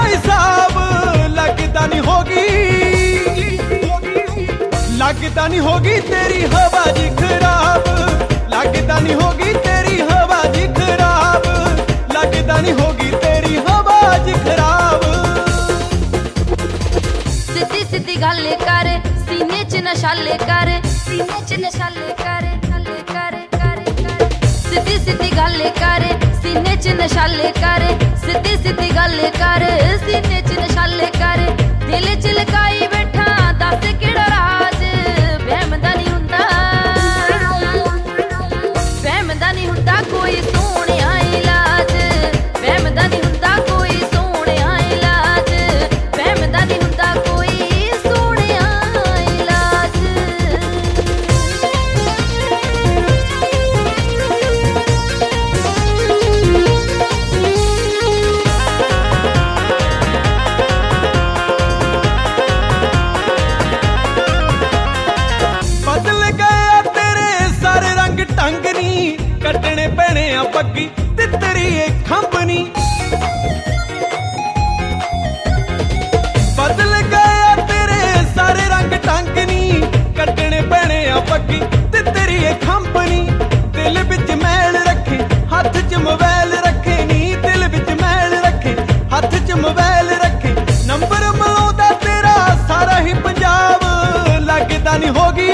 हिसाब लगता नहीं होगी, लगता नहीं होगी तेरी हवा जी खराब, लगता नहीं होगी तेरी हवा जी खराब, लगता नहीं होगी तेरी हवा जी खराब। सीधी सीधी गल कर, सीने च नशाले कर, सीने च नशाले कर, सीधी सीधी गल कर, सीने च नशाले कर, सीधी सीधी गल कर, सीने च नशाले कर। दिल च लकाई बैठा दस केड़ा राज, बहमदा नहीं हुंदा, बहमदा नहीं हुंदा कोई सोहणिया इलाज, बहमदा नहीं हुंदा कोई सोहणिया इलाज, बहमदा नहीं हुंदा कोई सोहणिया इलाज। बदल गया तेरे सारे रंग टंगनी, कटने पैने आ पग्गी तितरी खंबनी। बदल गया तेरे सारे रंग टंगनी, कटने पैने आ पग्गी तितरी खंबनी। दिल बिच मैल रखे हाथ च मोबाइल रखे नी, दिल बिच मैल रखे हाथ च मोबाइल रखे। नंबर मलाउंदा तेरा सारा ही पंजाब, लगता नहीं होगी,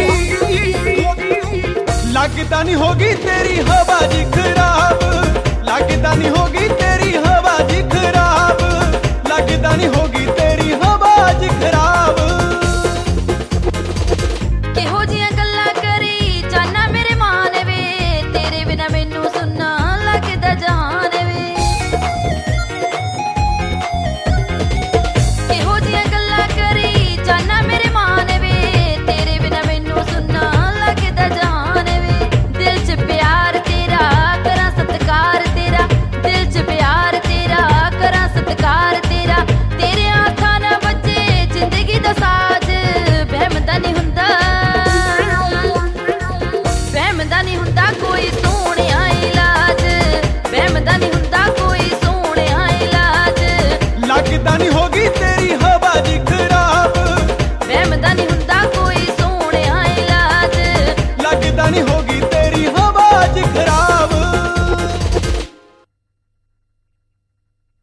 लगता नहीं होगी तेरी हवा जी खराब, लगता नहीं होगी तेरी हवा जी खराब, लगता नहीं